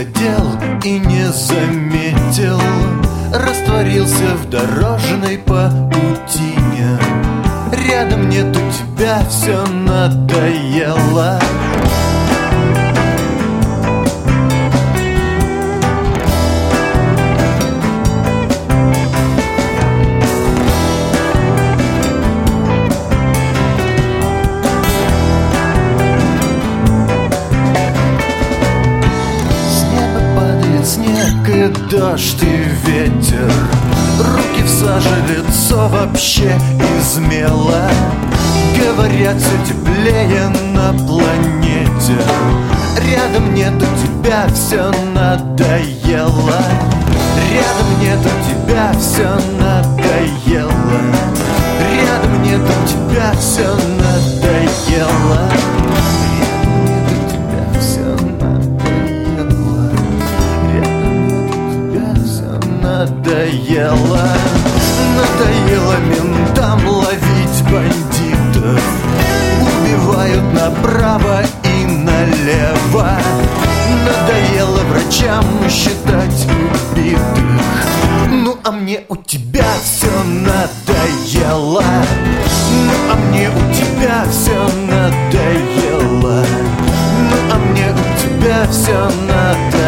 задел и не заметил, растворился в дорожной паутине. Рядом нету тебя, все надоело. Снег и дождь и ветер, руки в саже, лицо вообще измело. Говорят, все теплее на планете. Рядом нету тебя, все надоело. Рядом нету тебя, все надоело. Рядом нету тебя, все надоело. Надоело, надоело ментам ловить бандитов. Убивают направо и налево. Надоело врачам считать убитых. Ну а мне у тебя все надоело. Ну а мне у тебя все надоело. Ну а мне у тебя все надоело.